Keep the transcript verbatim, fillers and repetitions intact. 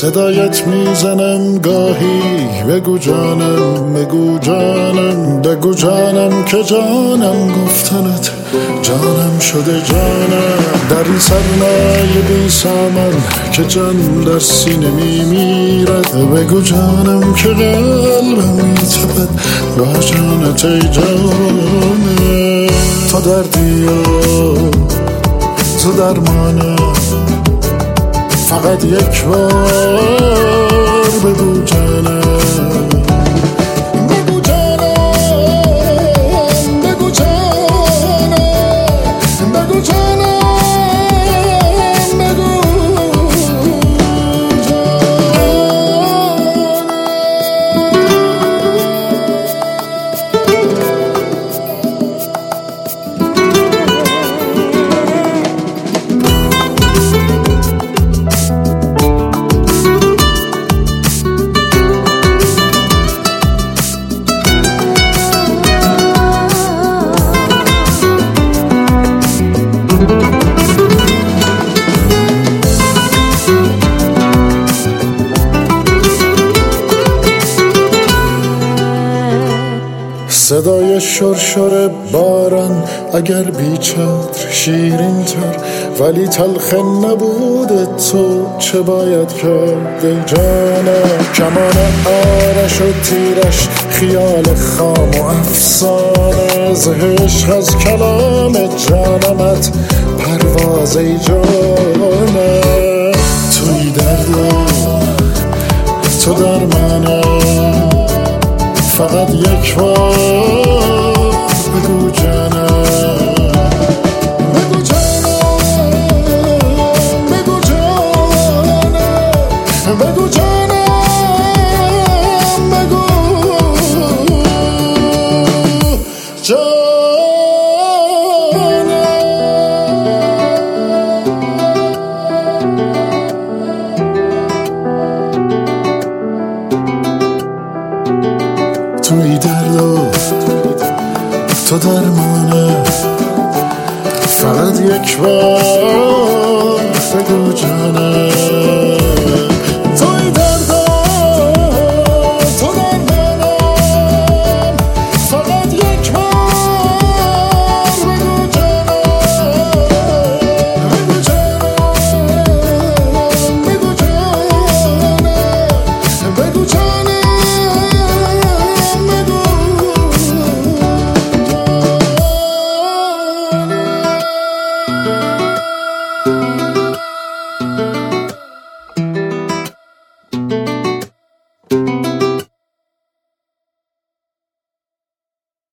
صدایت میزنم گاهی بگو جانم بگو جانم بگو جانم که جانم گفتنت جانم شده جانم در این سرمایه بی سامن که جان در سینه میمیرد بگو جانم که قلبم میتپد با جانت ای جانم تو دردی و تو درمانم فقط یک بار بگو جانم بگو جانم بگو جانم بگو جانم بگو صدای شرشر باران اگر بیچتر شیرین تر ولی تلخ نبود تو چه باید کرد ای جانم کمان آرش و تیرش خیال خام و افسانه از عشق از کلام جانمت پرواز ای جانم توی درد تو درمانم فقط یک بار بگو جانم بگو جانم بگو جانم بگو جانم بگو توی درد و تو درمانه فقط یک بار بگو جانم